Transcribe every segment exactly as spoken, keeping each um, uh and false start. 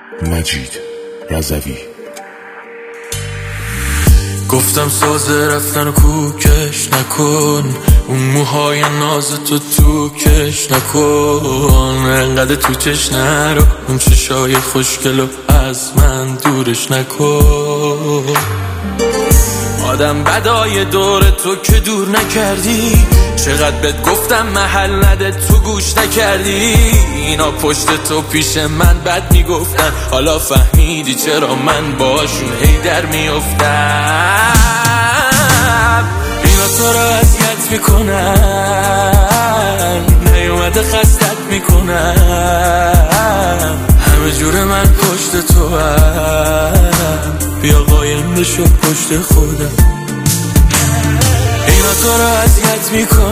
مجید رضوی. گفتم ساز رفتن و کوکش نکن، اون موهای ناز تو تو کش نکن، انقدر تو چش نرو، اون چشای خوشگلو از من دورش نکن. آدم بدای دور تو که دور نکردی، چقدر بهت گفتم محل نده تو گوش نکردی. اینا پشت تو پیش من بد میگفتن، حالا فهمیدی چرا من باشون هی در میافتم. اینا تو رو اذیت میکنن، نیومده خستت میکنن، همه جور من پشت تو هم، بیا قایم بشو پشت خودم. اینا تو رو اذیت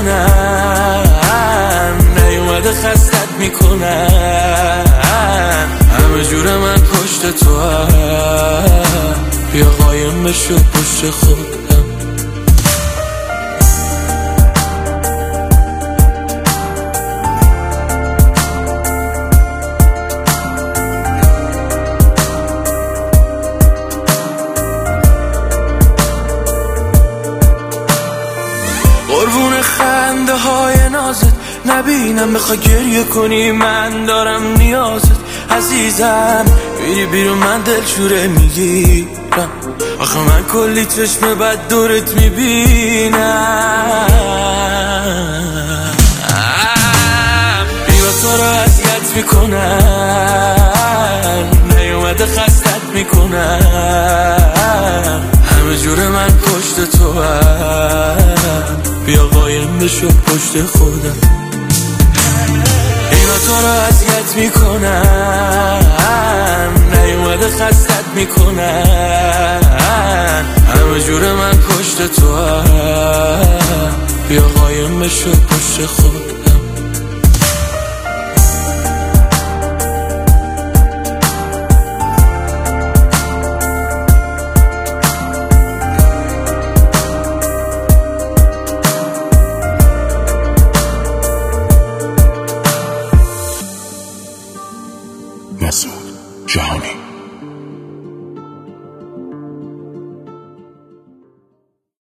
میکنن، نیومده خستت میکنن، همه جور من پشت تو هم، بیا قایم بشو پشت خودم. قربون خنده های نازت نبینم، بخوای گریه کنی من دارم نیازت. عزیزم بیری بیرون من دلشوره میگیرم، آخه من کلی چشم بد دورت میبینم. بیوا تو رو اذیت میکنن، نیومده خستت میکنن، همه جور من پشت تو هم، بیا قایم بشو پشت خودم. اینا تو رو اذیت میکنن، نیومده خستت میکنن، همه جور من پشت تو هم، بیا قایم بشو پشت خودم. مسعود جهانی.